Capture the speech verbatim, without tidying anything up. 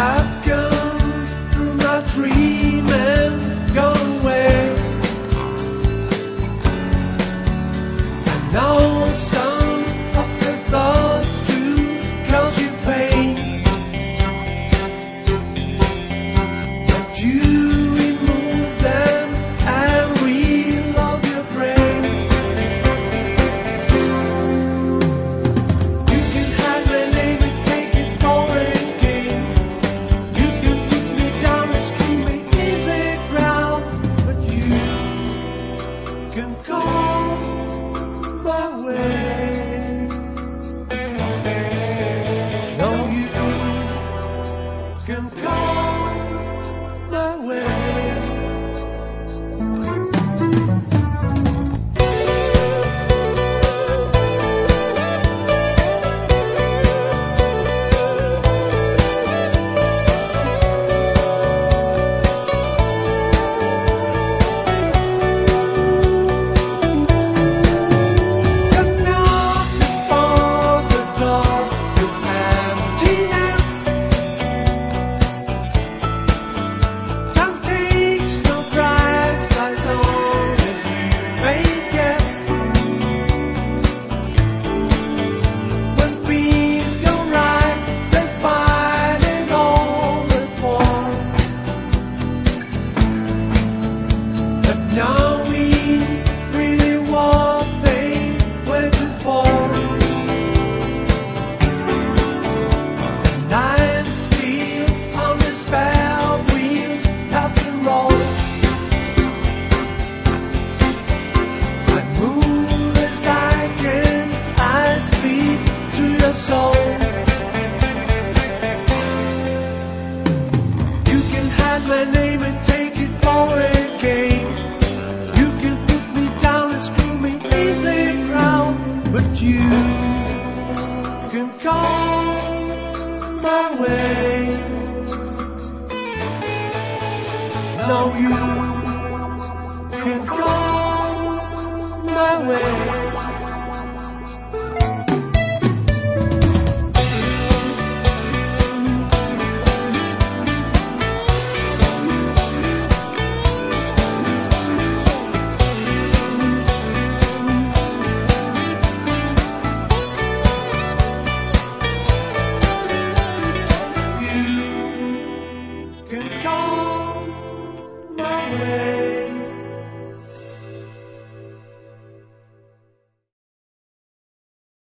I've come through my dream and gone away. I know some of the thoughts do cause you pain, but you remove them and reload your brain. You can hide my name and take it for a game. You can put me down and screw me in the ground, but you can call my way. No, you can call my way. Just knock upon the door of emptiness. Time takes no prize as long as you may guess. When things go right, they find it all at once. But knowing really what they waited for, and I'm still on the spell wheels have to roll. I move as I can, I speak to your soul. You can hide my name and take it for a game. You can put me down and screw me in the ground, but you can call my way. No, you can